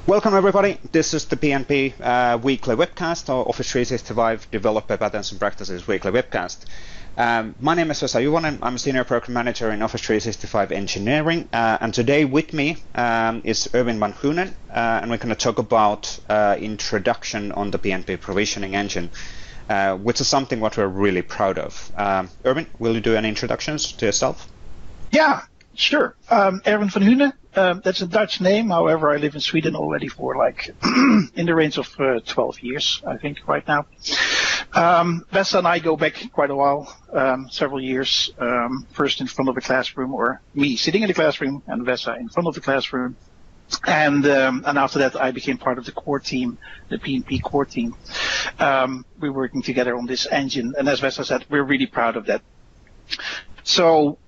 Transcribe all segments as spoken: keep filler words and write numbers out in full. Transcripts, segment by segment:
Welcome everybody, this is the P N P uh, weekly webcast, or Office three sixty-five Developer Patterns and Practices weekly webcast. Um, my name is Vesa Juvonen, I'm a Senior Program Manager in Office three sixty-five Engineering, uh, and today with me um, is Erwin van Hunen, uh, and we're going to talk about uh, introduction on the P N P provisioning engine, uh, which is something what we're really proud of. Um, Erwin, will you do any introductions to yourself? Yeah, sure. Um, Erwin van Hunen. Um, that's a Dutch name. However, I live in Sweden already for like in the range of uh, twelve years, I think, right now. Um, Vesa and I go back quite a while, um, several years. Um, first in front of the classroom, or me sitting in the classroom, and Vesa in front of the classroom. And um, and after that, I became part of the core team, the P N P core team. Um, we're working together on this engine, and as Vesa said, we're really proud of that. So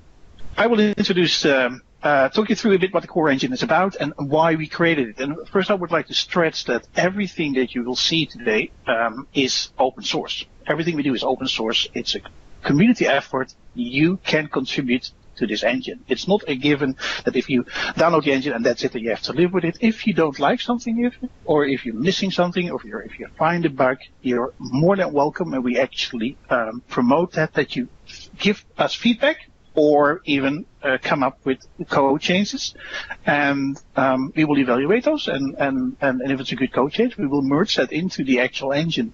I will introduce. Um, Uh, talk you through a bit what the core engine is about and why we created it. And first I would like to stress that everything that you will see today um, is open source. Everything we do is open source. It's a community effort. You can contribute to this engine. It's not a given that if you download the engine and that's it, and you have to live with it. If you don't like something, or if you're missing something, or if, you're, if you find a bug, you're more than welcome, and we actually um, promote that, that you give us feedback, or even uh, come up with code changes, and um, we will evaluate those, and, and, and if it's a good code change, we will merge that into the actual engine.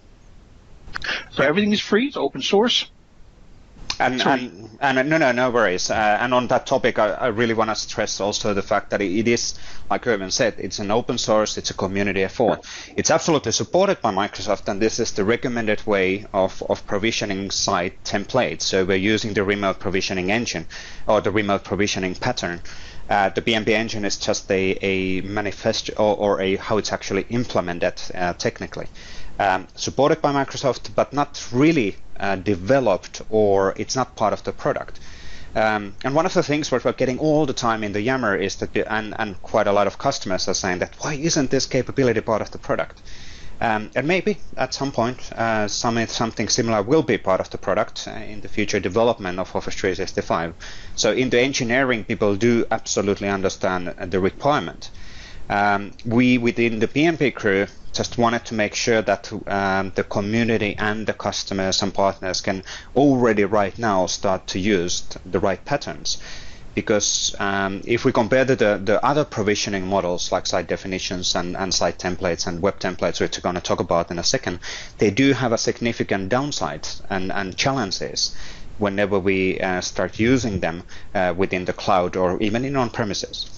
So everything is free, it's open source. And, and, and no, no, no worries. Uh, and on that topic, I, I really want to stress also the fact that it is, like Erwin said, it's an open source, it's a community effort. It's absolutely supported by Microsoft, and this is the recommended way of, of provisioning site templates. So we're using the remote provisioning engine, or the remote provisioning pattern. Uh, the P N P engine is just a, a manifesto, or, or a how it's actually implemented uh, technically. Um, supported by Microsoft, but not really uh, developed, or it's not part of the product. Um, and one of the things what we're getting all the time in the Yammer is that, the, and, and quite a lot of customers are saying that, why isn't this capability part of the product? Um, and maybe at some point uh, some, something similar will be part of the product uh, in the future development of Office three sixty-five. So in the engineering, people do absolutely understand the requirement. Um, we within the P N P crew just wanted to make sure that um, the community and the customers and partners can already right now start to use the right patterns. Because um, if we compare to the, the other provisioning models like site definitions and, and site templates and web templates, which we're going to talk about in a second, they do have a significant downside and, and challenges whenever we uh, start using them uh, within the cloud or even in on-premises.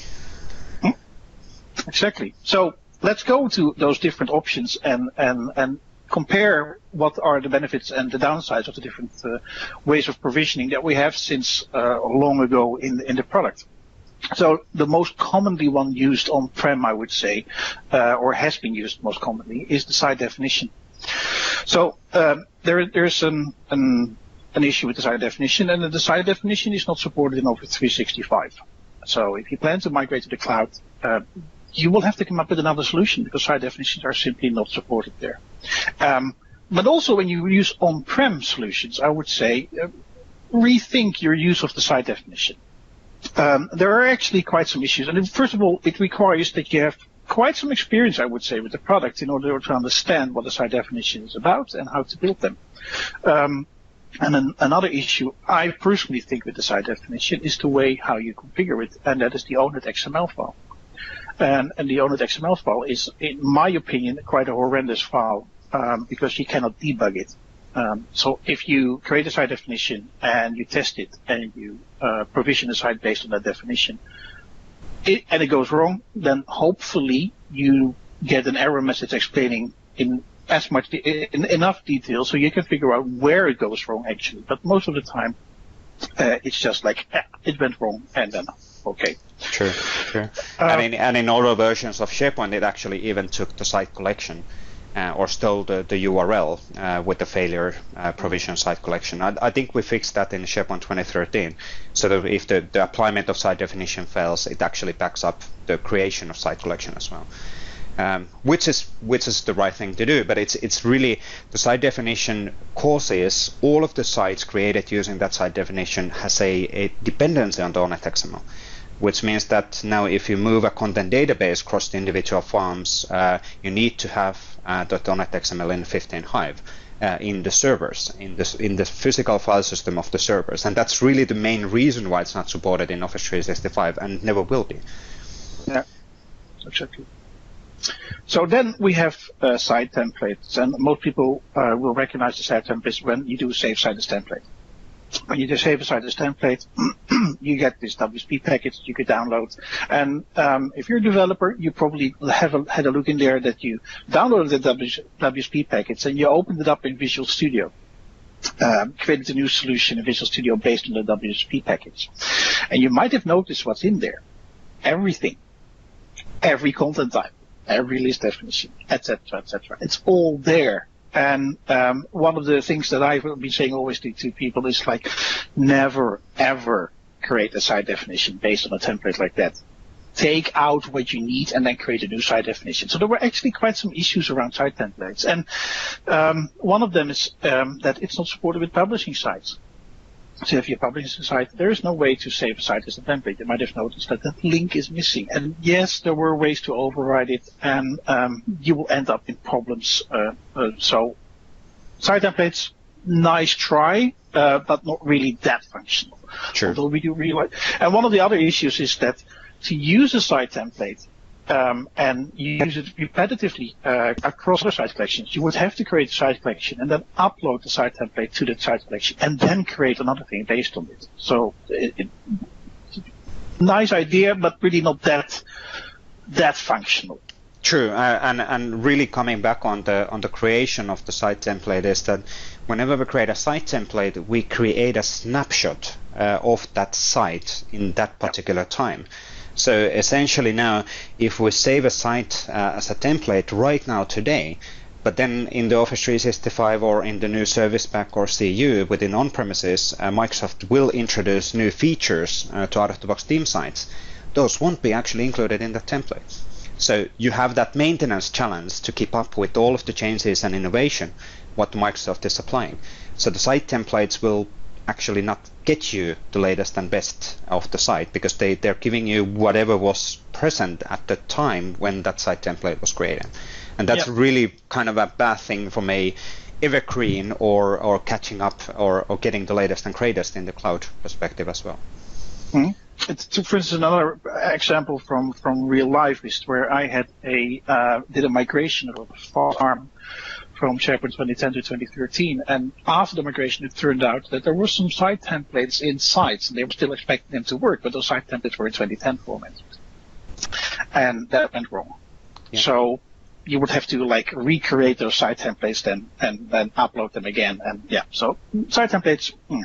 Exactly. So let's go to those different options and, and, and compare what are the benefits and the downsides of the different uh, ways of provisioning that we have since uh, long ago in, in the product. So the most commonly one used on-prem, I would say, uh, or has been used most commonly, is the site definition. So um, there, there's an, an, an issue with the site definition, and the site definition is not supported in Office three sixty-five. So if you plan to migrate to the cloud, uh, you will have to come up with another solution, because site definitions are simply not supported there. Um, but also when you use on-prem solutions, I would say uh, rethink your use of the site definition. Um, there are actually quite some issues. And first of all, it requires that you have quite some experience, I would say, with the product in order to understand what the site definition is about and how to build them. Um, and an, another issue I personally think with the site definition is the way how you configure it, and that is the owned X M L file. And, and the owned X M L file is, in my opinion, quite a horrendous file um, because you cannot debug it. Um, so if you create a site definition and you test it and you uh, provision a site based on that definition, it, and it goes wrong, then hopefully you get an error message explaining in as much de in enough detail so you can figure out where it goes wrong actually. But most of the time, uh, it's just like eh, it went wrong, and then okay. True, true. Uh, and, in, and in older versions of SharePoint, it actually even took the site collection uh, or stole the, the U R L uh, with the failure uh, provision site collection. I, I think we fixed that in SharePoint twenty thirteen, so that if the, the applyment of site definition fails, it actually backs up the creation of site collection as well. Um, which is which is the right thing to do, but it's it's really the site definition causes all of the sites created using that site definition has a, a dependency on the owned X M L. which means that now if you move a content database across the individual farms, uh, you need to have uh, .NET X M L in fifteen Hive uh, in the servers, in the, in the physical file system of the servers. And that's really the main reason why it's not supported in Office three sixty-five and never will be. Yeah, exactly. So then we have uh, site templates, and most people uh, will recognize the site templates when you do save site as template. When you do save a site as template, you get this W S P package you could download. And um, if you're a developer, you probably have a, had a look in there that you downloaded the W S P package and you opened it up in Visual Studio. Um, created a new solution in Visual Studio based on the W S P package. And you might have noticed what's in there. Everything. Every content type. Every list definition, et cetera, et cetera. It's all there. And um, one of the things that I've been saying always to, to people is like, never, ever create a site definition based on a template like that. Take out what you need and then create a new site definition. So there were actually quite some issues around site templates. And um, one of them is um, that it's not supported with publishing sites. So if you're publishing a site, there is no way to save a site as a template. You might have noticed that that link is missing. And yes, there were ways to override it, and um, you will end up in problems. Uh, uh, so site templates, nice try, uh, but not really that functional. Sure. Although we do really like. And one of the other issues is that to use a site template, Um, and you use it repetitively uh, across other site collections, you would have to create a site collection and then upload the site template to the site collection and then create another thing based on it. So, it, it, nice idea, but really not that that functional. True, uh, and and really coming back on the on the creation of the site template is that whenever we create a site template, we create a snapshot uh, of that site in that particular time. So essentially now, if we save a site uh, as a template right now today, but then in the Office three sixty-five or in the new Service Pack or C U within on-premises, uh, Microsoft will introduce new features uh, to out-of-the-box theme sites, those won't be actually included in the template. So you have that maintenance challenge to keep up with all of the changes and innovation what Microsoft is applying. So the site templates will actually not get you the latest and best of the site because they, they're giving you whatever was present at the time when that site template was created. And that's yep. really kind of a bad thing from a evergreen or, or catching up or, or getting the latest and greatest in the cloud perspective as well. Mm-hmm. It's, for instance, another example from, from real life is where I had a uh, did a migration of a farm from SharePoint twenty ten to twenty thirteen, and after the migration it turned out that there were some site templates in sites, and they were still expecting them to work, but those site templates were in twenty ten format, and that went wrong. Yeah. So you would have to like recreate those site templates then and then upload them again, and yeah, so site templates. Hmm.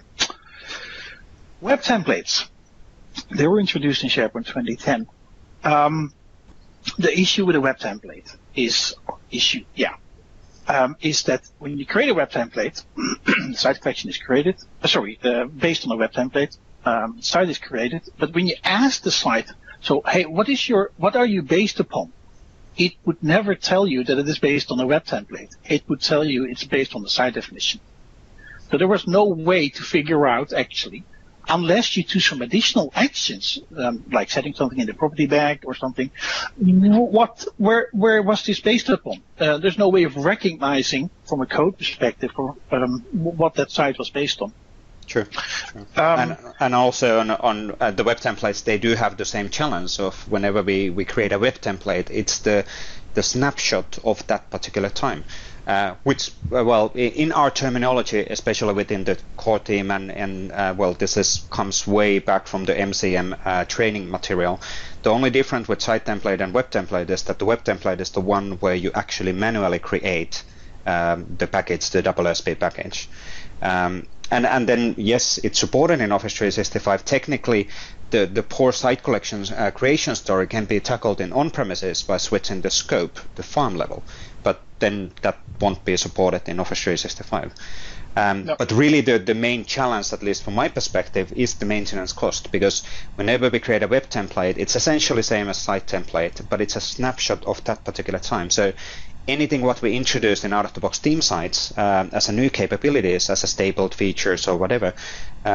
Web templates. They were introduced in SharePoint twenty ten. Um, the issue with a web template is issue, yeah. Um, is that when you create a web template, the site collection is created, uh, sorry, uh, based on a web template, um, site is created, but when you ask the site, so, hey, what is your, what are you based upon? It would never tell you that it is based on a web template. It would tell you it's based on the site definition. So there was no way to figure out, actually, unless you do some additional actions, um, like setting something in the property bag or something, what, where, where was this based upon? Uh, there's no way of recognizing from a code perspective or, um, what that site was based on. True. True. Um, and, and also on, on uh, the web templates, they do have the same challenge of whenever we, we create a web template, it's the, the snapshot of that particular time. Uh, which, uh, well, in our terminology, especially within the core team, and, and uh, well, this is comes way back from the M C M uh, training material. The only difference with site template and web template is that the web template is the one where you actually manually create um, the package, the W S P package. Um, and, and then, yes, it's supported in Office three sixty-five. Technically, the, the poor site collections uh, creation story can be tackled in on-premises by switching the scope, the farm level. But then that won't be supported in Office three sixty-five. Um, no. But really the, the main challenge, at least from my perspective, is the maintenance cost, because whenever we create a web template, it's essentially the same as site template, but it's a snapshot of that particular time. So anything what we introduced in out-of-the-box theme sites um, as a new capabilities, as a stapled features or whatever, uh,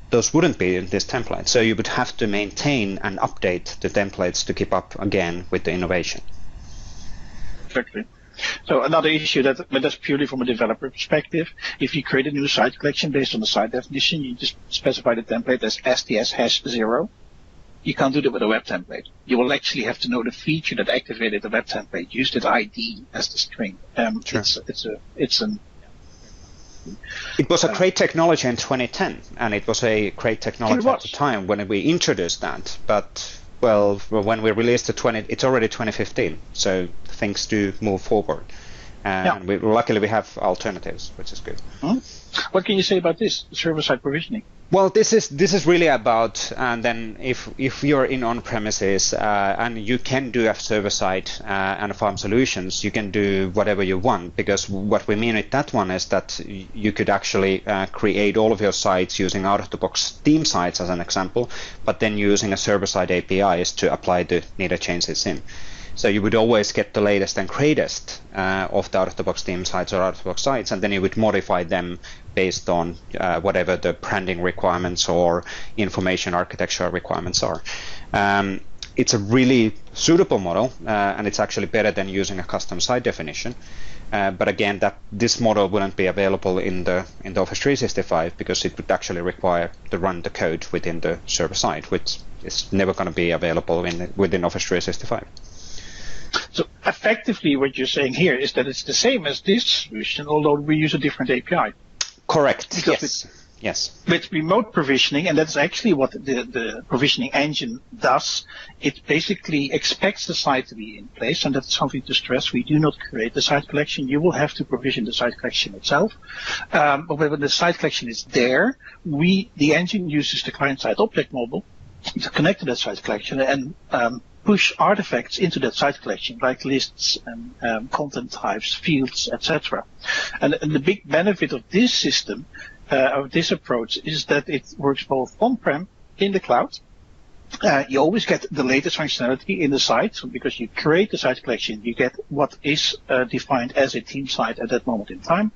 those wouldn't be in this template. So you would have to maintain and update the templates to keep up again with the innovation. Exactly. So another issue that, but that's purely from a developer perspective. If you create a new site collection based on the site definition, you just specify the template as S T S hash zero. You can't do that with a web template. You will actually have to know the feature that activated the web template. Use that I D as the string. Um, sure. It's it's a it's an. It was a great technology in twenty ten, and it was a great technology at the time when we introduced that. But well, when we released the twenty, it's already twenty fifteen, so things do move forward. And yeah. we, luckily, we have alternatives, which is good. Hmm? What can you say about this server-side provisioning? Well, this is this is really about, and then if if you're in on-premises uh, and you can do a server-side uh, and farm solutions, you can do whatever you want, because what we mean with that one is that you could actually uh, create all of your sites using out-of-the-box theme sites as an example, but then using a server-side A P Is to apply the needed changes in. So you would always get the latest and greatest uh, of the out-of-the-box theme sites or out-of-the-box sites, and then you would modify them based on uh, whatever the branding requirements or information architecture requirements are. Um, it's a really suitable model, uh, and it's actually better than using a custom site definition. Uh, but again, that this model wouldn't be available in the in the Office three sixty-five because it would actually require to run the code within the server side, which is never going to be available in the, within Office three sixty-five. So effectively what you're saying here is that it's the same as this solution, although we use a different A P I. Correct. Because yes. With, yes. With remote provisioning, and that's actually what the, the provisioning engine does, it basically expects the site to be in place, and that's something to stress. We do not create the site collection. You will have to provision the site collection itself. Um, but when the site collection is there, we, the engine uses the client-side object model to connect to that site collection and um, push artifacts into that site collection, like lists and um, content types, fields, et cetera. And, and the big benefit of this system, uh, of this approach, is that it works both on-prem, in the cloud. Uh, you always get the latest functionality in the site, so because you create the site collection, you get what is uh, defined as a theme site at that moment in time.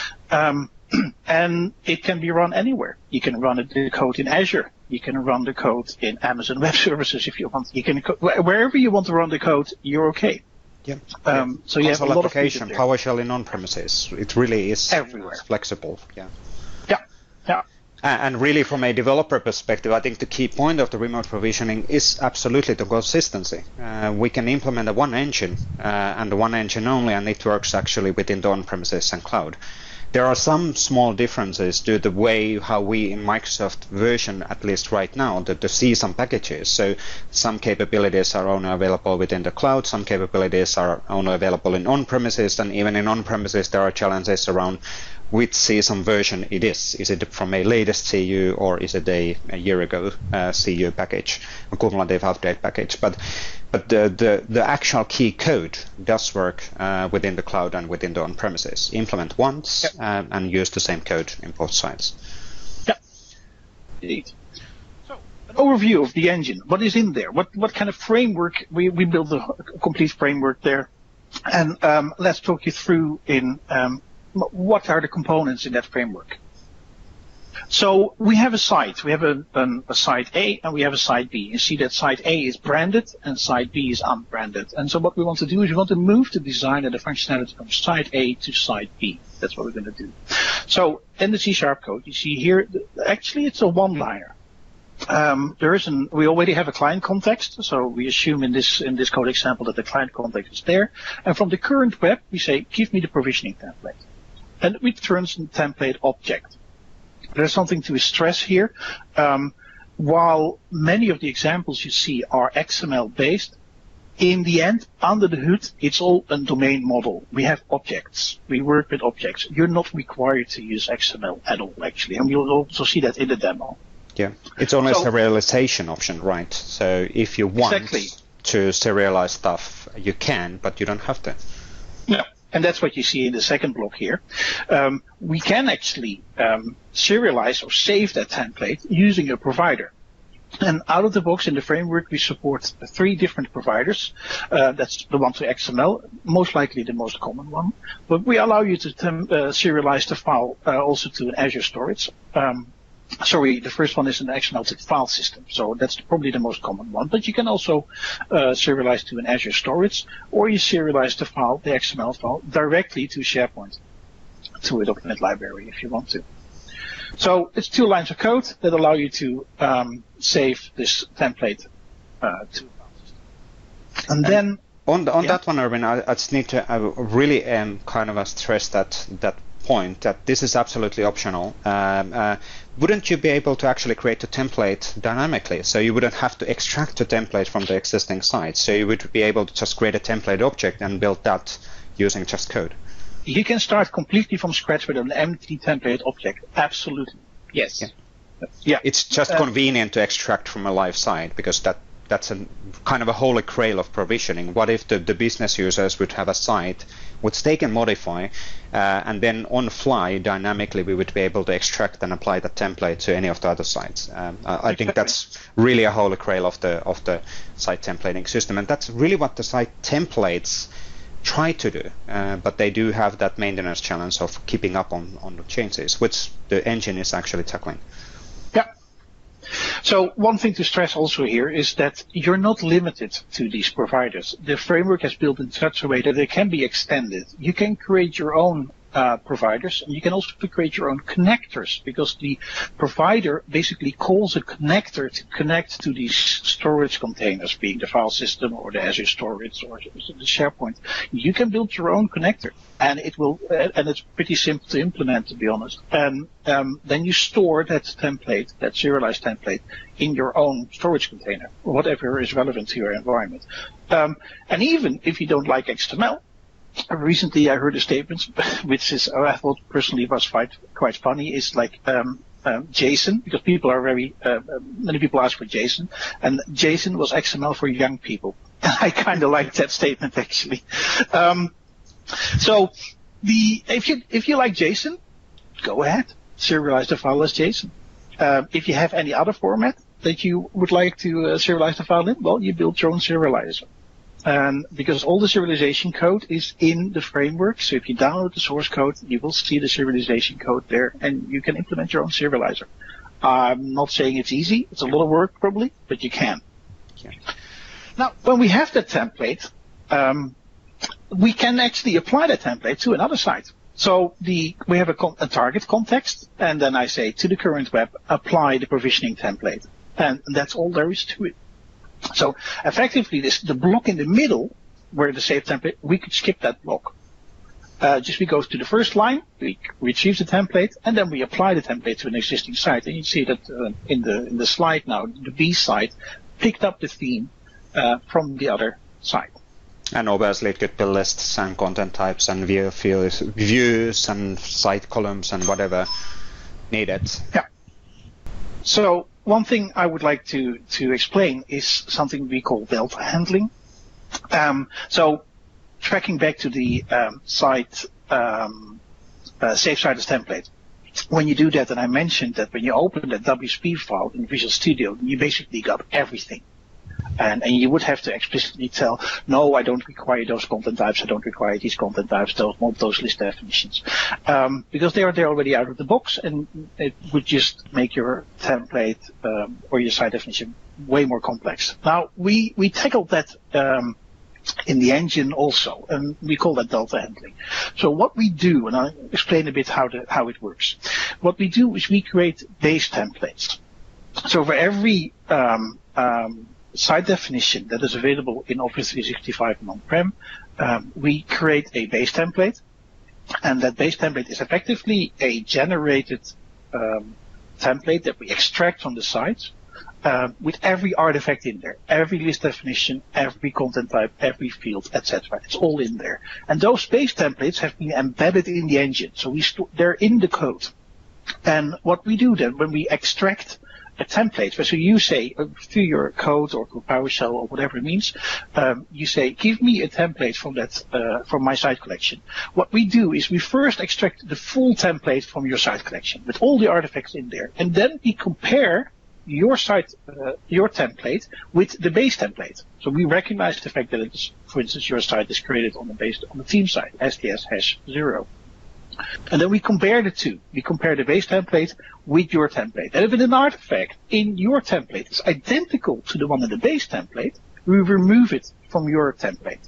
Um, and it can be run anywhere. You can run the code in Azure. You can run the code in Amazon Web Services if you want. You can wherever you want to run the code, you're okay. Yeah. Um, so you have a lot application, of PowerShell in on-premises. It really is everywhere flexible. Yeah. Yeah. Yeah. And really, from a developer perspective, I think the key point of the remote provisioning is absolutely the consistency. Uh, we can implement a one engine uh, and the one engine only, and it works actually within the on-premises and cloud. There are some small differences to the way how we in Microsoft version, at least right now, the, the C SAM packages. So some capabilities are only available within the cloud, some capabilities are only available in on-premises, and even in on-premises there are challenges around which C SAM version it is. Is it from a latest C U or is it a, a year ago uh, C U package, a cumulative update package? But but the, the, the actual key code does work uh, within the cloud and within the on-premises. Implement once yep. um, and use the same code in both sides. Yeah, indeed. So an overview of the engine. What is in there? What what kind of framework? We, we built a, a complete framework there. And um, let's talk you through in um, what are the components in that framework. So we have a site. We have a, an, a site A and we have a site B. You see that site A is branded and site B is unbranded. And so what we want to do is we want to move the design and the functionality from site A to site B. That's what we're going to do. So in the C Sharp code, you see here, actually it's a one-liner. Um, there is an, we already have a client context, so we assume in this in this code example that the client context is there. And from the current web, we say, give me the provisioning template. And it returns a template object. There's something to stress here. Um, while many of the examples you see are X M L based, in the end, under the hood, it's all a domain model. We have objects. We work with objects. You're not required to use X M L at all, actually. And you'll also see that in the demo. Yeah, it's only so, a serialization option, right? So if you want exactly. to serialize stuff, you can, but you don't have to. No. And that's what you see in the second block here. Um, we can actually um, serialize or save that template using a provider. And out of the box in the framework, we support three different providers. Uh, that's the one to X M L, most likely the most common one. But we allow you to tem- uh, serialize the file uh, also to an Azure storage. Um, Sorry, the first one is an X M L to file system, so that's probably the most common one. But you can also uh, serialize to an Azure storage, or you serialize the file, the X M L file, directly to SharePoint, to a document library if you want to. So it's two lines of code that allow you to um, save this template uh, to a file system. And, and then on the, on yeah. that one, Erwin, I, I just need to I really um, kind of stress that that. point that this is absolutely optional. Um, uh, wouldn't you be able to actually create a template dynamically? So you wouldn't have to extract a template from the existing site. So you would be able to just create a template object and build that using just code. You can start completely from scratch with an empty template object. Absolutely. Yes. Yeah. yeah. It's just uh, convenient to extract from a live site because that that's a kind of a holy grail of provisioning. What if the, the business users would have a site which they can modify, uh, and then on fly dynamically we would be able to extract and apply the template to any of the other sites. Um, I, I think that's really a holy grail of the of the site templating system, and that's really what the site templates try to do. Uh, but they do have that maintenance challenge of keeping up on on the changes, which the engine is actually tackling. Yeah. So one thing to stress also here is that you're not limited to these providers. The framework is built in such a way that they can be extended. You can create your own uh, providers, and you can also create your own connectors, because the provider basically calls a connector to connect to these storage containers, being the file system or the Azure storage or the SharePoint. You can build your own connector, and it will, and it's pretty simple to implement, to be honest. And um, then you store that template, that serialized template, in your own storage container, whatever is relevant to your environment. Um, and even if you don't like X M L, recently I heard a statement, which is, I thought personally was quite, quite funny, is like um, um, JSON, because people are very, uh, many people ask for JSON, and JSON was X M L for young people. I kind of like that statement, actually. Um, so the if you if you like JSON, go ahead, serialize the file as JSON. Uh, if you have any other format that you would like to uh, serialize the file in, well, you build your own serializer. And because all the serialization code is in the framework, so if you download the source code, you will see the serialization code there, and you can implement your own serializer. I'm not saying it's easy. It's a lot of work, probably, but you can. Yeah. Now, when we have that template, um, we can actually apply that template to another site. So the we have a, con a target context, and then I say to the current web, apply the provisioning template. And that's all there is to it. So effectively, this the block in the middle, where the save template, we could skip that block. Uh, just we go to the first line, we retrieve the template, and then we apply the template to an existing site. And you see that uh, in the in the slide now, the B site picked up the theme uh, from the other site. And obviously it could be lists and content types and view views, views and site columns and whatever needed. Yeah. So one thing I would like to, to explain is something we call delta handling. Um, so tracking back to the um, site um, uh, save site as template. When you do that, and I mentioned that when you open that W S P file in Visual Studio, you basically got everything. And, and you would have to explicitly tell, no, I don't require those content types, I don't require these content types, don't want those list definitions. Um, because they are there already out of the box, and it would just make your template um, or your site definition way more complex. Now, we, we tackled that um, in the engine also, and we call that delta handling. So what we do, and I'll explain a bit how, the, how it works. What we do is we create base templates. So for every um, um, site definition that is available in Office three sixty-five and on-prem, um, we create a base template, and that base template is effectively a generated um, template that we extract from the site uh, with every artifact in there, every list definition, every content type, every field, et cetera. It's all in there. And those base templates have been embedded in the engine, so we they're in the code. And what we do then, when we extract a template, so you say uh, through your code or through PowerShell or whatever it means, um, you say, give me a template from that uh, from my site collection. What we do is we first extract the full template from your site collection with all the artifacts in there, and then we compare your site, uh, your template with the base template. So we recognize the fact that it's, for instance, your site is created on the base on the theme site, S T S hash zero. And then we compare the two. We compare the base template with your template. And if an artifact in your template is identical to the one in the base template, we remove it from your template.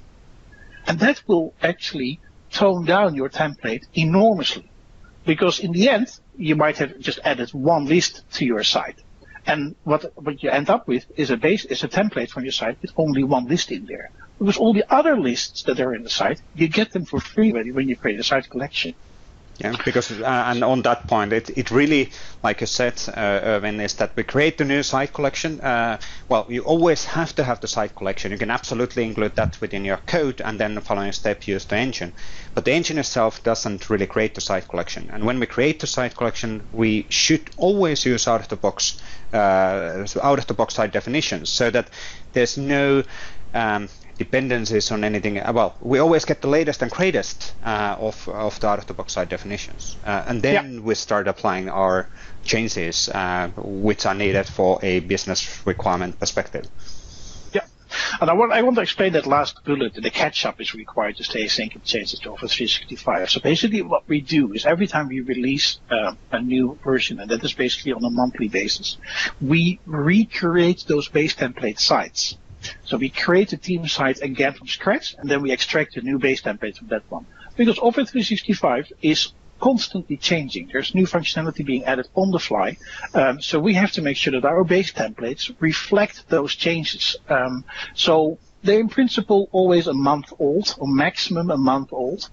And that will actually tone down your template enormously. Because in the end, you might have just added one list to your site. And what, what you end up with is a base, is a template from your site with only one list in there. Because all the other lists that are in the site, you get them for free when you create a site collection. Yeah, because uh, and on that point, it, it really, like you said, uh, Erwin, is that we create the new site collection. Uh, well, you always have to have the site collection. You can absolutely include that within your code, and then the following step, use the engine. But the engine itself doesn't really create the site collection. And when we create the site collection, we should always use out of the box, uh, out of the box site definitions, so that there's no um, dependencies on anything. Well, we always get the latest and greatest uh, of, of the out-of-the-box site definitions. Uh, and then yeah. we start applying our changes uh, which are needed for a business requirement perspective. Yeah, and I want, I want to explain that last bullet. The catch-up is required to stay async and changes to Office three sixty-five. So basically what we do is every time we release uh, a new version, and that is basically on a monthly basis, we recreate those base template sites. So we create a team site again from scratch, and then we extract a new base template from that one. Because Office three sixty-five is constantly changing. There's new functionality being added on the fly. Um, so we have to make sure that our base templates reflect those changes. Um, so they're in principle always a month old, or maximum a month old,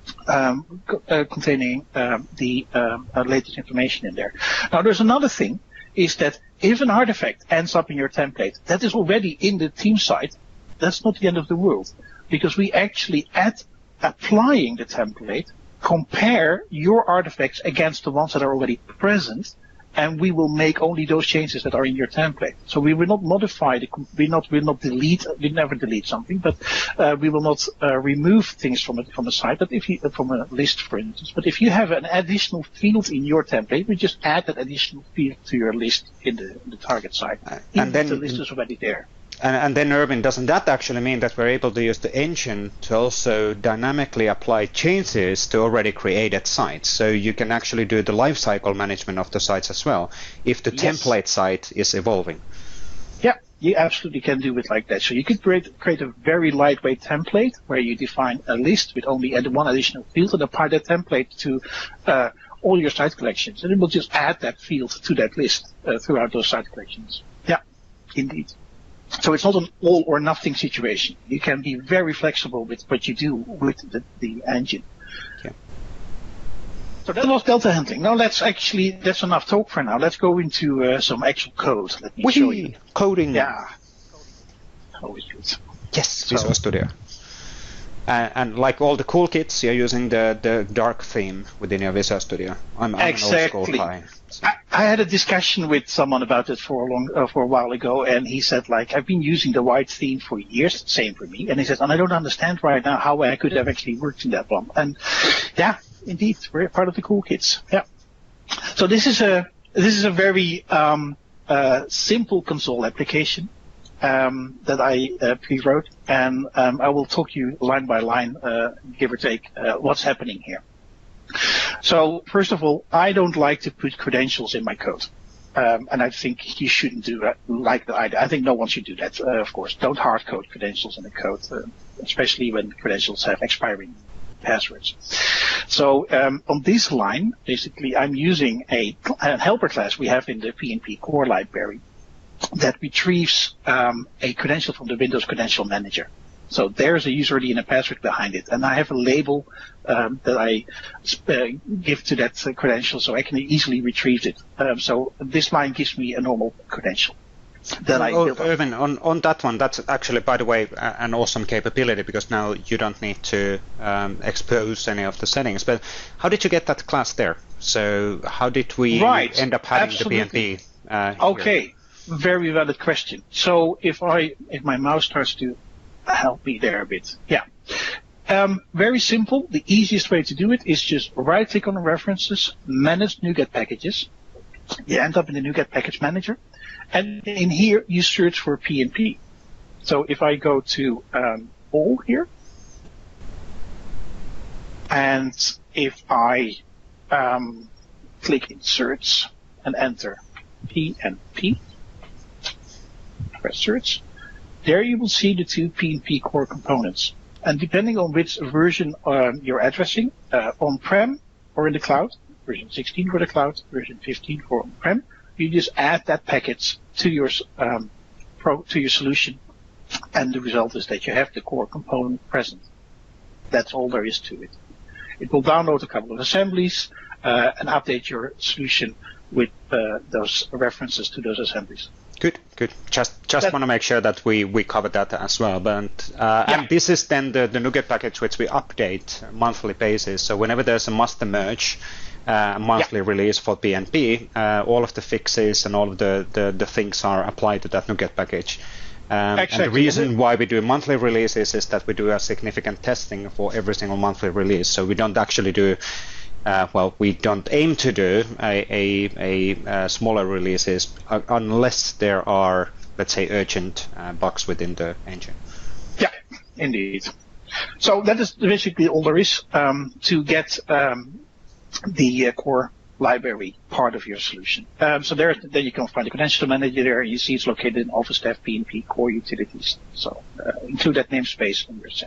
um, uh, containing um, the um, uh, latest information in there. Now there's another thing, is that if an artifact ends up in your template that is already in the team site, that's not the end of the world, because we actually, at applying the template, compare your artifacts against the ones that are already present, and we will make only those changes that are in your template. So we will not modify the, we not will not delete, we never delete something, but uh, we will not uh, remove things from it from a site, but if you from a list, for instance. But if you have an additional field in your template, we just add that additional field to your list in the, in the target site, uh, and then the list is already there. And, and then, Erwin, doesn't that actually mean that we're able to use the engine to also dynamically apply changes to already created sites? So you can actually do the lifecycle management of the sites as well, if the yes. template site is evolving. Yeah, you absolutely can do it like that. So you could create, create a very lightweight template where you define a list with only one additional field and apply that template to uh, all your site collections. And it will just add that field to that list uh, throughout those site collections. Yeah, indeed. So it's not an all or nothing situation. You can be very flexible with what you do with the, the engine. Yeah. So that was delta handling. Now let's actually, that's enough talk for now. Let's go into uh, some actual code. Let me Whee! show you. Coding. Yeah. Always good. Yes, Visual Studio. Uh, and like all the cool kids, you're using the, the dark theme within your Visual Studio. I'm, I'm exactly. an old school guy. So. I, I had a discussion with someone about it for a long, uh, for a while ago, and he said, like, I've been using the white theme for years, same for me, and he said, and I don't understand right now how I could have actually worked in that one. And yeah, indeed, we're part of the cool kids. Yeah. So this is a this is a very um, uh, simple console application um, that I uh, pre-wrote, and um, I will talk you line by line, uh, give or take, uh, what's happening here. So first of all, I don't like to put credentials in my code, um, and I think you shouldn't do that like that either. I think no one should do that. Uh, of course, don't hard code credentials in the code, uh, especially when credentials have expiring passwords. So um, on this line, basically, I'm using a, a helper class we have in the P N P core library that retrieves um, a credential from the Windows Credential Manager. So there's a user I D and a password behind it, and I have a label um, that I uh, give to that uh, credential, so I can easily retrieve it. Um, so this line gives me a normal credential that oh, I built up. Erwin, on, on that one, that's actually, by the way, an awesome capability, because now you don't need to um, expose any of the settings. But how did you get that class there? So how did we right. end up having Absolutely. the P N P? Uh, okay, here? Very valid question. So if I if my mouse starts to help me there a bit. Yeah. Um, very simple. The easiest way to do it is just right click on the references, manage NuGet packages. You end up in the NuGet package manager. And in here, you search for P N P. So if I go to um, all here, and if I um, click Insert and enter P N P, press search, there you will see the two P N P core components. And depending on which version um, you're addressing, uh, on-prem or in the cloud, version sixteen for the cloud, version fifteen for on-prem, you just add that package to your um, pro, to your solution, and the result is that you have the core component present. That's all there is to it. It will download a couple of assemblies uh, and update your solution with uh, those references to those assemblies. Good, good. Just just want to make sure that we, we cover that as well. But uh, yeah. And this is then the, the NuGet package which we update on a monthly basis. So whenever there's a master merge, uh, monthly yeah. release for P N P, uh, all of the fixes and all of the, the, the things are applied to that NuGet package. Um, exactly. And the reason why we do monthly releases is that we do a significant testing for every single monthly release. So we don't actually do Uh, well, we don't aim to do a, a, a, a smaller releases uh, unless there are, let's say, urgent uh, bugs within the engine. Yeah, indeed. So that is basically all there is um, to get um, the uh, core library part of your solution. Um, so there, then you can find the credential manager there. You see it's located in OfficeDev P N P core utilities. So uh, include that namespace on your set.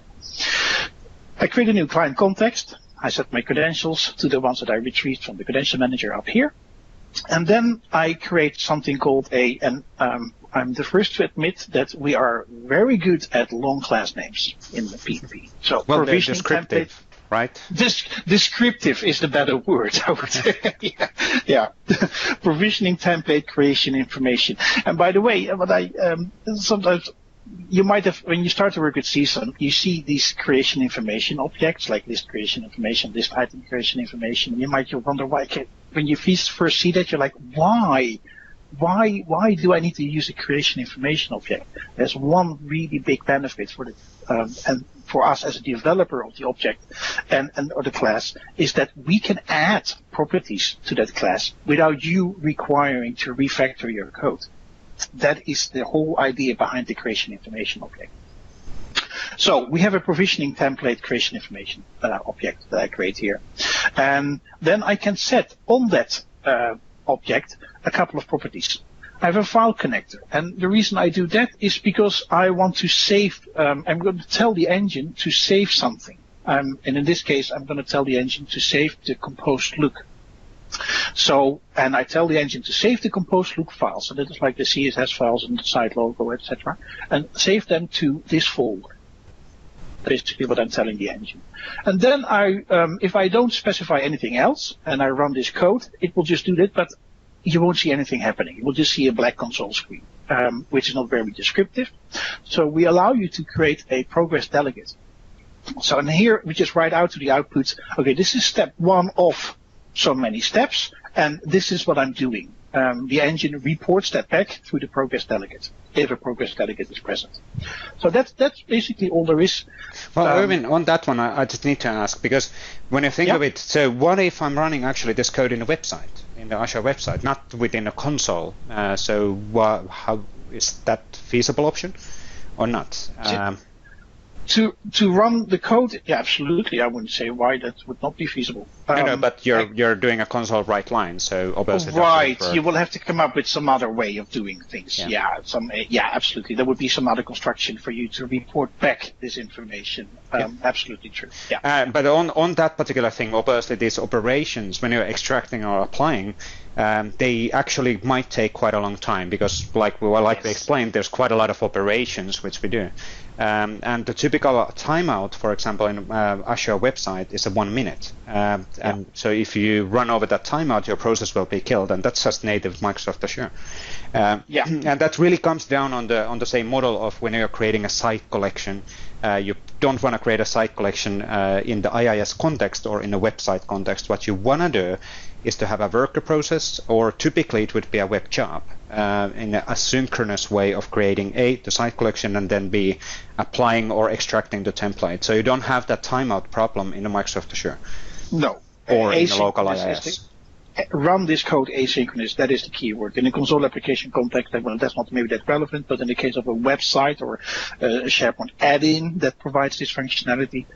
I create a new client context. I set my credentials to the ones that I retrieved from the credential manager up here. And then I create something called a, and um, I'm the first to admit that we are very good at long class names in the P N P. So well, provisioning descriptive, template, right? This, descriptive is the better word, I would say. yeah. yeah. Provisioning template creation information. And by the way, what I um, sometimes you might have, when you start to work with C S O N, you see these creation information objects, like list creation information, list item creation information, and you might wonder why, when you first see that, you're like, why? Why, why do I need to use a creation information object? There's one really big benefit for the, um, and for us as a developer of the object and, and or the class, is that we can add properties to that class without you requiring to refactor your code. That is the whole idea behind the creation information object. So we have a provisioning template creation information uh, object that I create here. And then I can set on that uh, object a couple of properties. I have a file connector. And the reason I do that is because I want to save, um, I'm going to tell the engine to save something. Um, and in this case, I'm going to tell the engine to save the composed look. So, and I tell the engine to save the composed look files, so that is like the C S S files and the site logo, et cetera, and save them to this folder. Basically what I'm telling the engine. And then I, um, if I don't specify anything else, and I run this code, it will just do that, but you won't see anything happening. You will just see a black console screen, um, which is not very descriptive. So we allow you to create a progress delegate. So in here, we just write out to the output, okay, this is step one of so many steps, and this is what I'm doing. Um, the engine reports that back through the progress delegate, if a progress delegate is present. So that's that's basically all there is. Well, um, Erwin, on that one, I, I just need to ask, because when you think yeah. of it, so what if I'm running actually this code in a website, in the Azure website, not within a console? Uh, so what, how is that feasible option or not? Um, To to run the code, yeah, absolutely. I wouldn't say why that would not be feasible. Um, no, no, but you're I, you're doing a console write line, so obviously right. You will have to come up with some other way of doing things. Yeah, yeah some yeah, absolutely. There would be some other construction for you to report back this information. Um, yeah. Absolutely true. Yeah. Uh, but on on that particular thing, obviously these operations, when you're extracting or applying, um, they actually might take quite a long time because, like well, like yes. we explained, there's quite a lot of operations which we do. Um, and the typical timeout, for example, in uh, Azure website is a one minute. Uh, yeah. And so if you run over that timeout, your process will be killed, and that's just native Microsoft Azure. Uh, yeah. And that really comes down on the on the same model of when you're creating a site collection. Uh, you don't want to create a site collection uh, in the I I S context or in a website context. What you want to do is to have a worker process, or typically it would be a web job, uh, in an asynchronous way of creating A, the site collection, and then B, applying or extracting the template. So you don't have that timeout problem in the Microsoft Azure. No. Or Async- in the local I I S. Run this code asynchronous, that is the key word. In a console application context, well, that's not maybe that relevant, but in the case of a website or a SharePoint add-in that provides this functionality,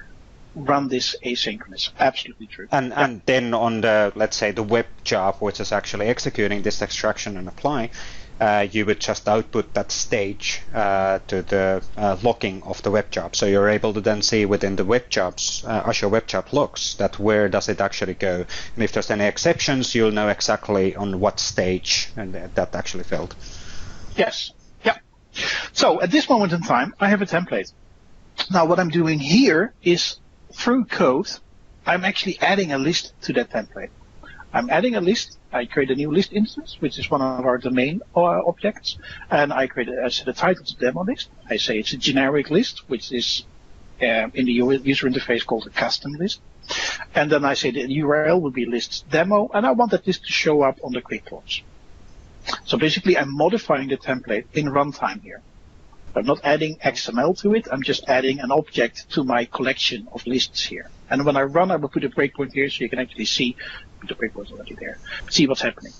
run this asynchronous. Absolutely true. And yeah. and then on the, let's say, the web job, which is actually executing this extraction and applying, uh, you would just output that stage uh, to the uh, logging of the web job. So you're able to then see within the web jobs, uh, Azure Web Job logs, that where does it actually go. And if there's any exceptions, you'll know exactly on what stage and that actually failed. Yes. Yeah. So at this moment in time, I have a template. Now what I'm doing here is through code, I'm actually adding a list to that template. I'm adding a list. I create a new list instance, which is one of our domain uh, objects, and I create a, I set a title to demo list. I say it's a generic list, which is uh, in the user interface called a custom list. And then I say the U R L will be list demo, and I want that list to show up on the quick launch. So basically, I'm modifying the template in runtime here. I'm not adding X M L to it. I'm just adding an object to my collection of lists here. And when I run, I will put a breakpoint here so you can actually see the breakpoint's already there. See what's happening.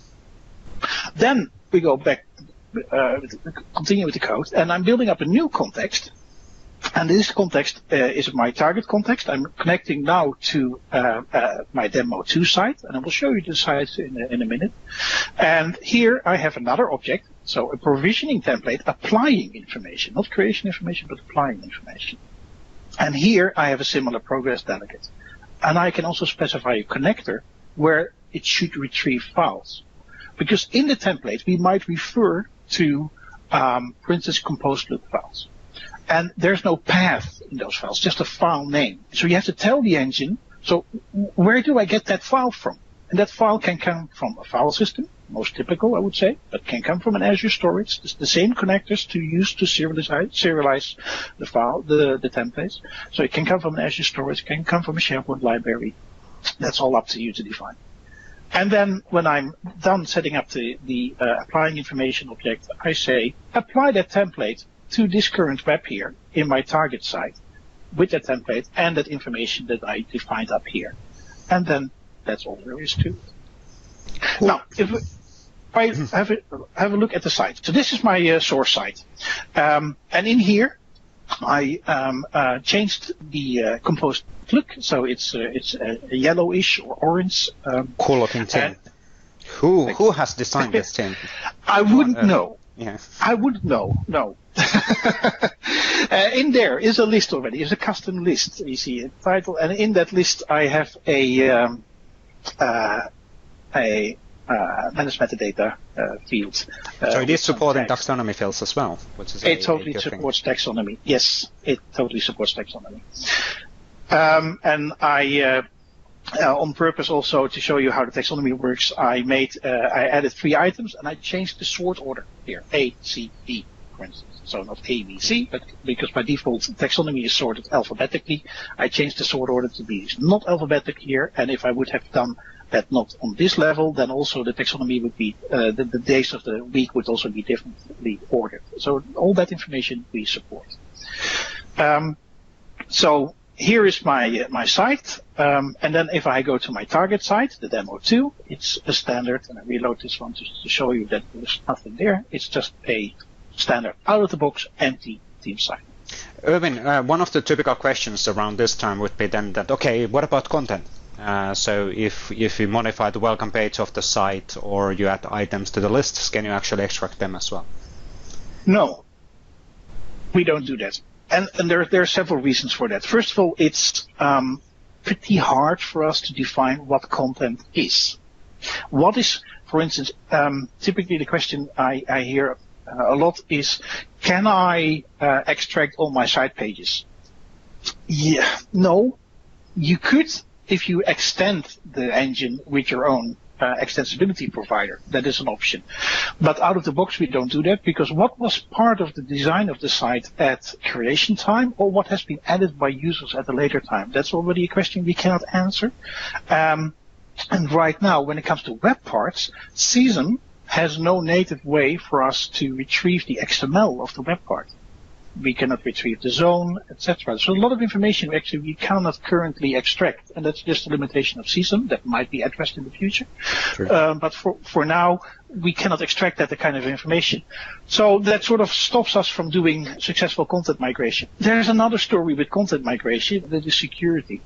Then we go back, uh, continue with the code, and I'm building up a new context. And this context uh, is my target context. I'm connecting now to uh, uh, my demo two site, and I will show you the site in a, in a minute. And here I have another object, so a provisioning template applying information, not creation information, but applying information. And here I have a similar progress delegate. And I can also specify a connector where it should retrieve files. Because in the template, we might refer to, um, for instance, composed loop files. And there's no path in those files, just a file name. So you have to tell the engine, so where do I get that file from? And that file can come from a file system, most typical, I would say, but can come from an Azure storage. It's the same connectors to use to serialize, serialize the file, the, the templates. So it can come from an Azure storage, it can come from a SharePoint library. That's all up to you to define. And then when I'm done setting up the, the uh, applying information object, I say, apply that template to this current web here in my target site with that template and that information that I defined up here. And then that's all there is to it. Cool. Now, if I have a, have a look at the site. So this is my uh, source site. Um, and in here, I um, uh, changed the uh, composed look. So it's uh, it's a, a yellowish or orange. Um, cool looking thing. Who, who has designed this thing? I wouldn't uh, know. Yeah. I wouldn't know, no. uh, in there is a list already, is a custom list. You see a title, and in that list I have a um, uh, a uh, manage metadata uh, field. Uh, so it is supporting taxonomy fields as well, which is it a, totally a supports thing. taxonomy. Yes, it totally supports taxonomy. Um, and I. Uh, Uh, on purpose also to show you how the taxonomy works, I made, uh, I added three items and I changed the sort order here, A, C, D, for instance. So not A, B, C, but because by default taxonomy is sorted alphabetically, I changed the sort order to be not alphabetic here. And if I would have done that not on this level, then also the taxonomy would be, uh, the, the days of the week would also be differently ordered. So all that information we support. Um, so here is my uh, my site, um, and then if I go to my target site, the demo two, it's a standard, and I reload this one to, to show you that there's nothing there. It's just a standard out-of-the-box empty theme site. Erwin, uh, one of the typical questions around this time would be then that, okay, what about content? Uh, so if if you modify the welcome page of the site or you add items to the lists, can you actually extract them as well? No, we don't do that. And, and there, there are several reasons for that. First of all, it's um, pretty hard for us to define what content is. What is, for instance, um, typically the question I, I hear uh, a lot is, can I uh, extract all my site pages? Yeah, no, you could if you extend the engine with your own Uh, extensibility provider. That is an option. But out of the box, we don't do that because what was part of the design of the site at creation time or what has been added by users at a later time? That's already a question we cannot answer. Um, and right now, when it comes to web parts, Season has no native way for us to retrieve the X M L of the web part. We cannot retrieve the zone, et cetera. So a lot of information actually we cannot currently extract, and that's just a limitation of Season that might be addressed in the future. Sure. Uh, but for for now, we cannot extract that kind of information. So that sort of stops us from doing successful content migration. There's another story with content migration, that is security.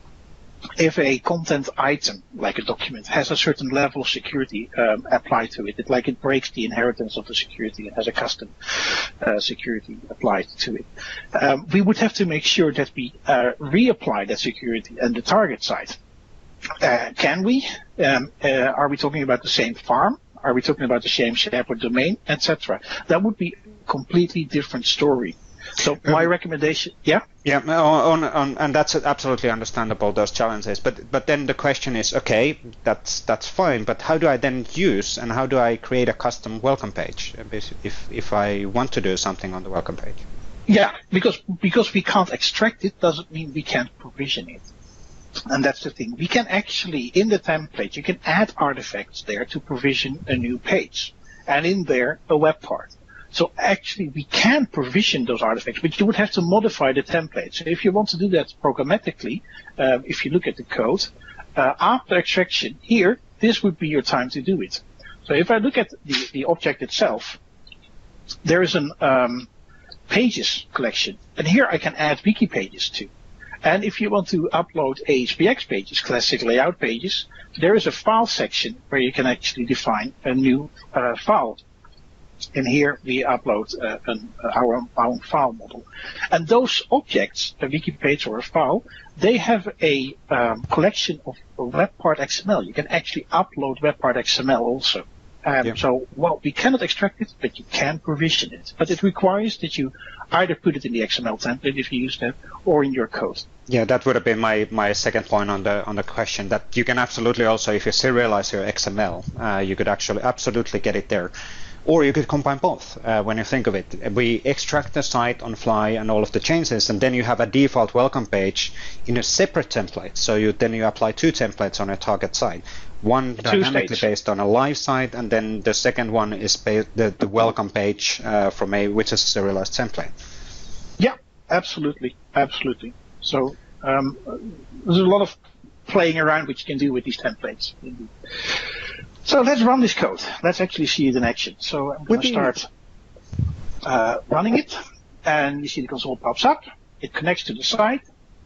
If a content item, like a document, has a certain level of security um, applied to it, it, like it breaks the inheritance of the security and has a custom uh, security applied to it, um, we would have to make sure that we uh, reapply that security on the target side. Uh, can we? Um, uh, are we talking about the same farm? Are we talking about the same SharePoint domain, et cetera? That would be a completely different story. So my um, recommendation, yeah, yeah, on, on, and that's absolutely understandable, those challenges. But but then the question is, okay, that's that's fine. But how do I then use and how do I create a custom welcome page if if I want to do something on the welcome page? Yeah, because because we can't extract it doesn't mean we can't provision it. And that's the thing. We can actually, in the template, you can add artifacts there to provision a new page, and in there a web part. So actually, we can provision those artifacts, but you would have to modify the template. So if you want to do that programmatically, uh, if you look at the code, uh, after extraction here, this would be your time to do it. So if I look at the, the object itself, there is an um, pages collection, and here I can add wiki pages too. And if you want to upload A S P X pages, classic layout pages, there is a file section where you can actually define a new uh, file. And here we upload uh, an, uh, our, own, our own file model. And those objects, a wiki page or a file, they have a um, collection of web part X M L. You can actually upload web part X M L also. Um, yeah. So, well, we cannot extract it, but you can provision it. But it requires that you either put it in the X M L template if you use that, or in your code. Yeah, that would have been my, my second point on the on the question, that you can absolutely also, if you serialize your X M L, uh, you could actually absolutely get it there. Or you could combine both uh, when you think of it. We extract the site on fly and all of the changes, and then you have a default welcome page in a separate template. So you then you apply two templates on a target site. One dynamically based on a live site, and then the second one is based, the, the welcome page uh, from a which is a serialized template. Yeah, absolutely, absolutely. So um, there's a lot of playing around which you can do with these templates. Indeed. So let's run this code. Let's actually see it in action. So I'm going to start uh, running it, and you see the console pops up. It connects to the site.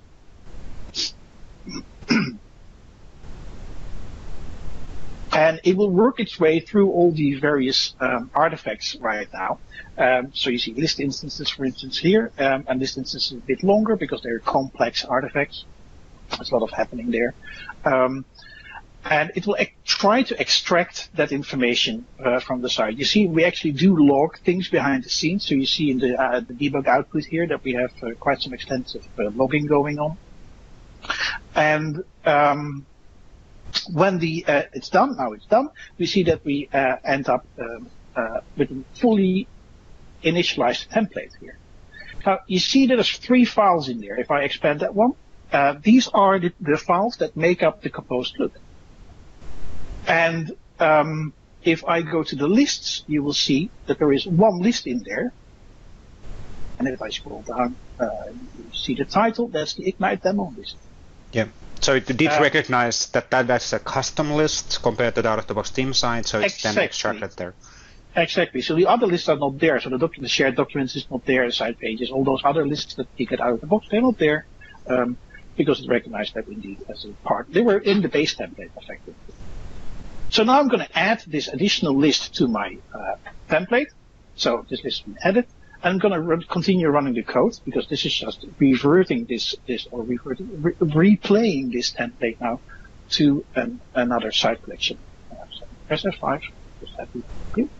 And it will work its way through all the various um, artifacts right now. Um, so you see list instances, for instance, here, um, and list instances a bit longer because they're complex artifacts. There's a lot of happening there. Um, and it will try to extract that information uh, from the site. You see, we actually do log things behind the scenes. So you see in the, uh, the debug output here that we have uh, quite some extensive uh, logging going on. And um, when the uh, it's done, now it's done, we see that we uh, end up um, uh, with a fully initialized template here. Now, you see that there's three files in there. If I expand that one, uh, these are the, the files that make up the composed look. And um, if I go to the lists, you will see that there is one list in there. And if I scroll down, uh, you see the title. That's the Ignite demo list. Yeah. So it did uh, recognize that, that that's a custom list compared to the out-of-the-box team site, so it's exactly. Then extracted there. Exactly. So the other lists are not there. So the, doc the shared documents is not there, the site pages, all those other lists that you get out of the box, they're not there um, because it recognized that indeed as a part. They were in the base template, effectively. So now I'm going to add this additional list to my uh, template. So this list has been added. I'm going to run, continue running the code because this is just reverting this, this or reverting, re replaying this template now to an, another site collection. Uh, so press F five. Just have to okay.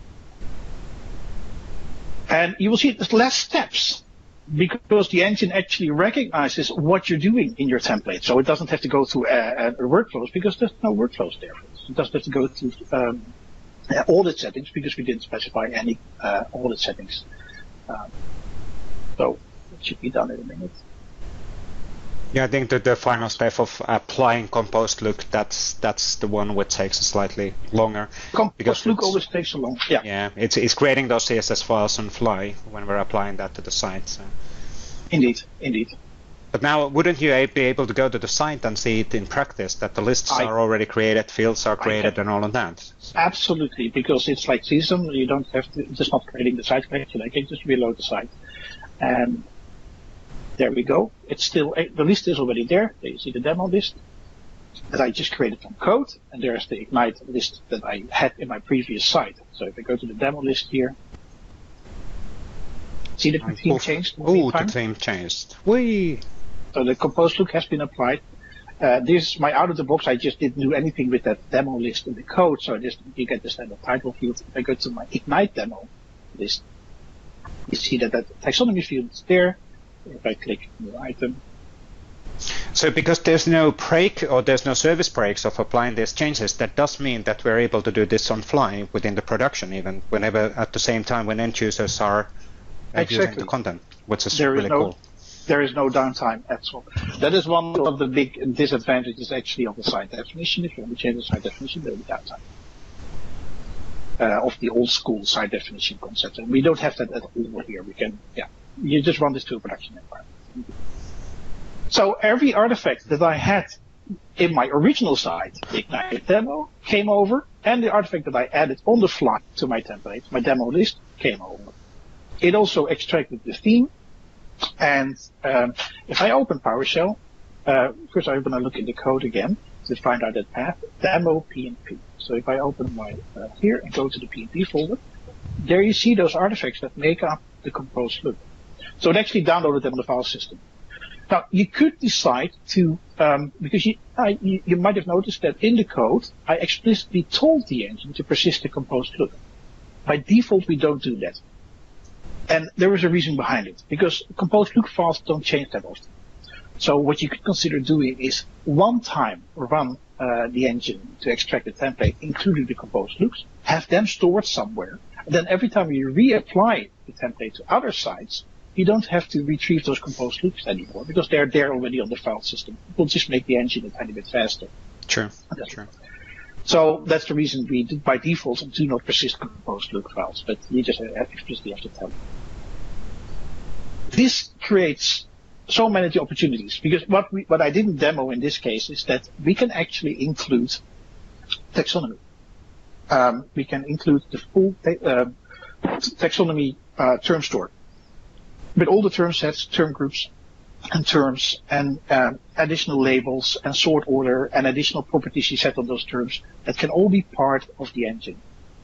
And you will see there's less steps because the engine actually recognizes what you're doing in your template. So it doesn't have to go through uh, uh, workflows because there's no workflows there. It doesn't have to go through um, uh, audit settings because we didn't specify any uh, audit settings. Um, so it should be done in a minute. Yeah, I think that the final step of applying composed look, that's that's the one which takes slightly longer. Composed look always takes so long. Yeah. Yeah, it's it's creating those C S S files on fly when we're applying that to the site. So. Indeed, indeed. But now, wouldn't you be able to go to the site and see it in practice, that the lists I, are already created, fields are created, and all of that? Absolutely, because it's like C S M, you don't have to, it's just not creating the site collection. I can just reload the site. And there we go. It's still, the list is already there. There you see the demo list that I just created from code. And there's the Ignite list that I had in my previous site. So if I go to the demo list here, see the theme changed? Oh, the theme changed. Whee! So the compose look has been applied. Uh, this is my out of the box. I just didn't do anything with that demo list in the code. So I just, you get the standard title field. If I go to my Ignite demo list, you see that that taxonomy field is there. If I click new item. So because there's no break or there's no service breaks of applying these changes, that does mean that we're able to do this on fly within the production, even whenever at the same time when end users are exactly. using the content, which is there really is no, cool. There is no downtime at all. That is one of the big disadvantages actually of the site definition. If you want to change the site definition, there will be downtime. Uh, of the old school site definition concept. And we don't have that at all here. We can, yeah, you just run this to a production environment. So every artifact that I had in my original site, the Ignite demo, came over, and the artifact that I added on the fly to my template, my demo list, came over. It also extracted the theme, and um, if I open PowerShell, uh, first I open and look in the code again to find out that path, demo P N P. So if I open my uh, here and go to the P N P folder, there you see those artifacts that make up the compose loop. So it actually downloaded them on the file system. Now you could decide to, um, because you, I, you, you might have noticed that in the code I explicitly told the engine to persist the compose loop. By default we don't do that, and there is a reason behind it, because compose loop files don't change that often. So what you could consider doing is one time run uh, the engine to extract the template, including the compose loops, have them stored somewhere, and then every time you reapply the template to other sites, you don't have to retrieve those compose loops anymore, because they're there already on the file system. It will just make the engine a tiny bit faster. True. True. So that's the reason we, do, by default, do not persist compose loop files, but you just explicitly have to tell them. This creates so many opportunities, because what we, what I didn't demo in this case is that we can actually include taxonomy. Um, we can include the full uh, taxonomy uh, term store with all the term sets, term groups, and terms, and um, additional labels and sort order and additional properties you set on those terms that can all be part of the engine.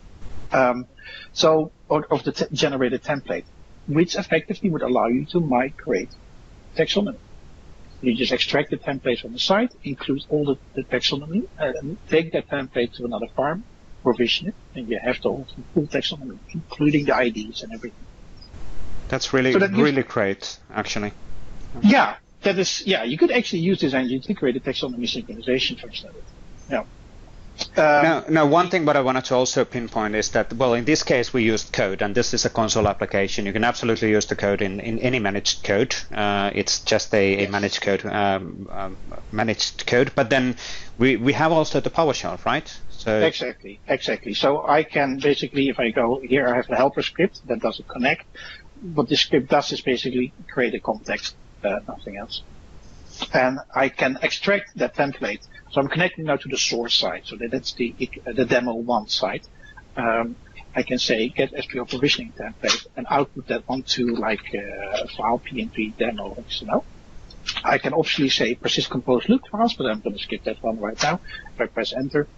Um, so, or of the t generated template, which effectively would allow you to migrate taxonomy. You just extract the template from the site, include all the, the taxonomy, and take that template to another farm, provision it, and you have the whole full taxonomy, including the I Ds and everything. That's really, so that really great, actually. Yeah, that is, yeah, you could actually use this engine to create a taxonomy synchronization functionality. Yeah. Um, now, now, one thing what I wanted to also pinpoint is that, well, in this case we used code, and this is a console application. You can absolutely use the code in, in any managed code. Uh, it's just a, a managed code, um, um, managed code. But then we we have also the PowerShell, right? So exactly, exactly. So I can basically, if I go here, I have the helper script that doesn't connect. What this script does is basically create a context, uh, nothing else. And I can extract that template. So I'm connecting now to the source side. So that, that's the the demo one site. Um, I can say get S P O provisioning template and output that onto like uh, a file P N P demo X M L. I can obviously say persist compose loop files, but I'm going to skip that one right now. If I press enter,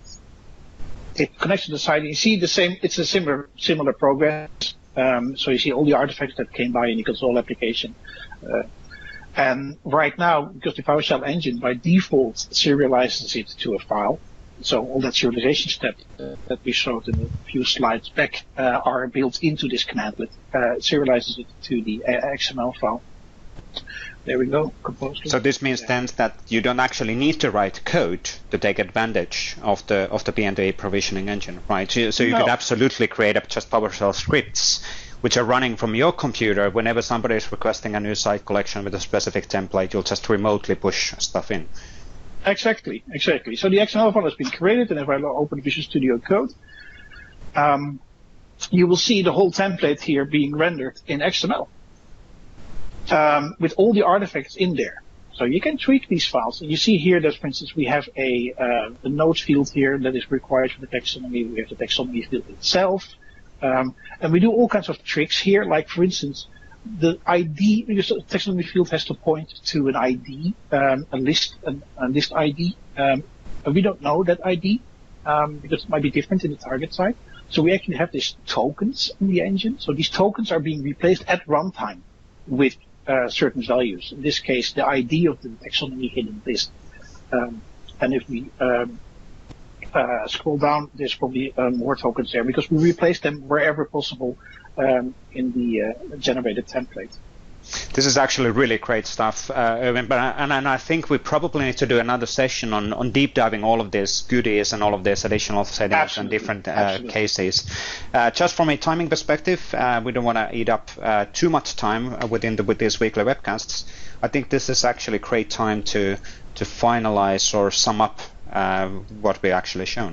it connects to the site. You see the same. It's a similar similar progress. Um, so you see all the artifacts that came by in the console application. Uh, and right now, because the PowerShell engine by default serializes it to a file, so all that serialization steps uh, that we showed in a few slides back uh, are built into this commandlet. Uh, it serializes it to the uh, X M L file. There we go. Compose. So this means then that you don't actually need to write code to take advantage of the of the P N P provisioning engine, right? So, so you no. could absolutely create up just PowerShell scripts which are running from your computer. Whenever somebody is requesting a new site collection with a specific template, you'll just remotely push stuff in. Exactly, exactly. So the X M L file has been created, and if I open Visual Studio Code, um, you will see the whole template here being rendered in X M L. Um, with all the artifacts in there. So you can tweak these files. You see here that, for instance, we have a uh, the nodes field here that is required for the taxonomy. We have the taxonomy field itself. Um, and we do all kinds of tricks here, like, for instance, the I D, because the taxonomy field has to point to an I D, um, a list, an, a list I D. Um, and we don't know that I D, um, because it might be different in the target side. So we actually have these tokens in the engine. So these tokens are being replaced at runtime with uh, certain values. In this case, the I D of the taxonomy hidden list. Um, and if we um, uh, scroll down, there's probably uh, more tokens there because we replace them wherever possible um, in the uh, generated template. This is actually really great stuff, uh, Erwin, but I, and, and I think we probably need to do another session on, on deep diving all of these goodies and all of these additional settings Absolutely. and different uh, cases. Uh, just from a timing perspective, uh, we don't want to eat up uh, too much time within the, with these weekly webcasts. I think this is actually a great time to to finalize or sum up uh, what we actually shown.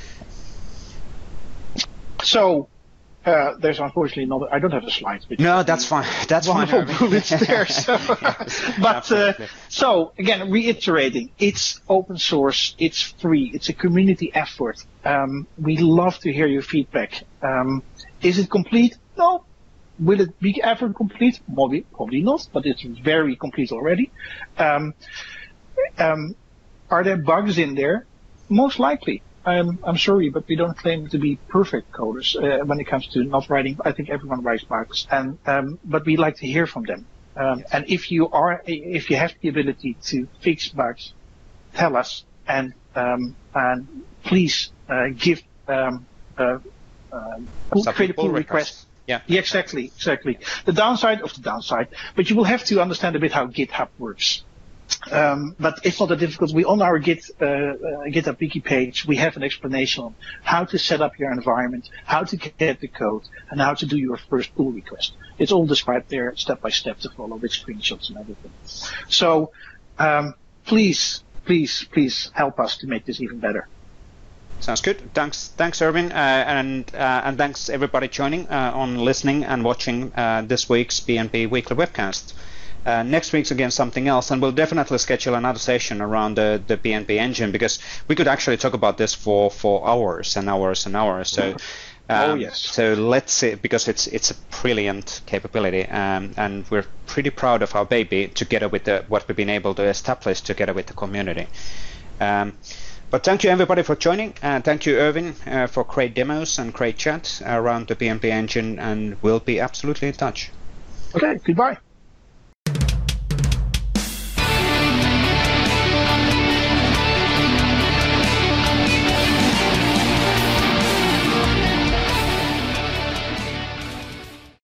So. Uh, there's unfortunately not. I don't have the slides. No, that's fine. That's wonderful fine. bullets there. So. Yes, but uh, so again, reiterating, it's open source, it's free, it's a community effort. Um, we love to hear your feedback. Um, is it complete? No. Will it be ever complete? Probably, probably not. But it's very complete already. Um, um, are there bugs in there? Most likely. I'm, I'm sorry, but we don't claim to be perfect coders uh, when it comes to not writing. I think everyone writes bugs, and um, but we like to hear from them. Um, and if you are, if you have the ability to fix bugs, tell us, and um, and please uh, give um, uh, uh, create a pull request. Yeah. yeah, exactly, exactly. The downside of the downside, but you will have to understand a bit how GitHub works. Um, but it's not that difficult. We on our Git, uh, uh, GitHub wiki page, we have an explanation on how to set up your environment, how to get the code, and how to do your first pull request. It's all described there step by step to follow with screenshots and everything. So um, please, please, please help us to make this even better. Sounds good. Thanks, thanks, Erwin, uh, and uh, and thanks everybody joining uh, on listening and watching uh, this week's P N P Weekly Webcast. Uh, next week's again something else, and we'll definitely schedule another session around the, the P N P engine because we could actually talk about this for, for hours and hours and hours. So, um, oh yes. So let's see, because it's it's a brilliant capability, um, and we're pretty proud of our baby together with the, what we've been able to establish together with the community. Um, but thank you everybody for joining, and thank you Erwin uh, for great demos and great chat around the P N P engine, and we'll be absolutely in touch. Okay. Goodbye.